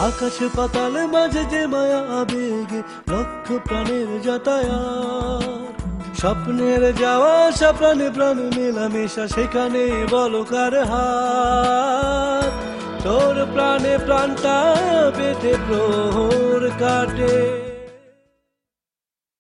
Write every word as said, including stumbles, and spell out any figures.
আকাশ পাতাল মাঝে যে মায়া আবেগে লক্ষ প্রাণের যাতায়াত, স্বপ্নের যাওয়া আসা প্রাণে প্রাণে মেলামেশা, সেখানে বলো কার হাত। তোর প্রাণে প্রাণটা পেটে প্রহর কাটে।